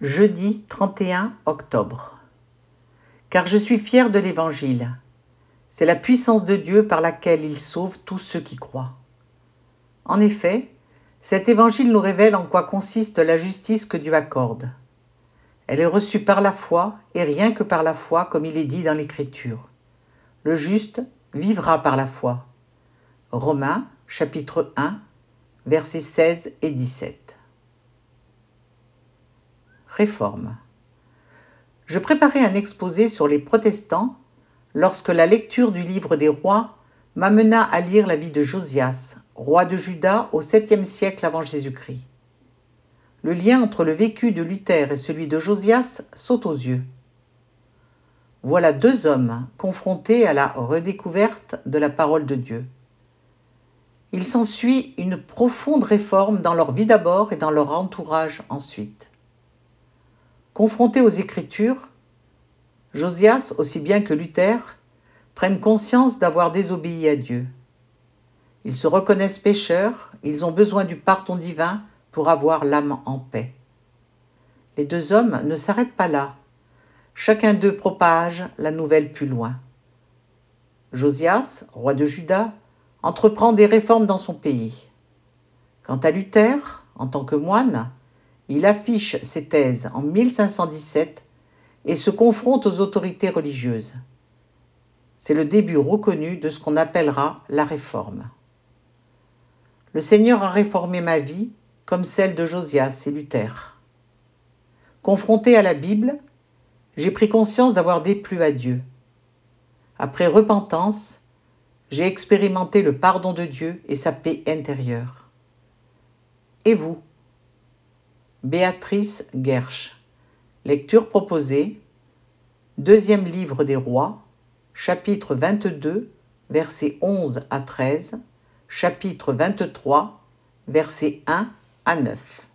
Jeudi 31 octobre. Car je suis fier de l'Évangile. C'est la puissance de Dieu par laquelle il sauve tous ceux qui croient. En effet, cet Évangile nous révèle en quoi consiste la justice que Dieu accorde. Elle est reçue par la foi et rien que par la foi, comme il est dit dans l'Écriture. Le juste vivra par la foi. Romains, chapitre 1, versets 16 et 17. Réforme. Je préparais un exposé sur les protestants lorsque la lecture du livre des rois m'amena à lire la vie de Josias, roi de Juda au 7e siècle avant Jésus-Christ. Le lien entre le vécu de Luther et celui de Josias saute aux yeux. Voilà deux hommes confrontés à la redécouverte de la parole de Dieu. Il s'ensuit une profonde réforme dans leur vie d'abord et dans leur entourage ensuite. Confrontés aux Écritures, Josias, aussi bien que Luther, prennent conscience d'avoir désobéi à Dieu. Ils se reconnaissent pécheurs, ils ont besoin du pardon divin pour avoir l'âme en paix. Les deux hommes ne s'arrêtent pas là. Chacun d'eux propage la nouvelle plus loin. Josias, roi de Juda, entreprend des réformes dans son pays. Quant à Luther, en tant que moine, il affiche ses thèses en 1517 et se confronte aux autorités religieuses. C'est le début reconnu de ce qu'on appellera la Réforme. Le Seigneur a réformé ma vie comme celle de Josias et Luther. Confronté à la Bible, j'ai pris conscience d'avoir déplu à Dieu. Après repentance, j'ai expérimenté le pardon de Dieu et sa paix intérieure. Et vous ? Béatrice Gersch. Lecture proposée. Deuxième livre des rois, chapitre 22, versets 11 à 13, chapitre 23, versets 1 à 9.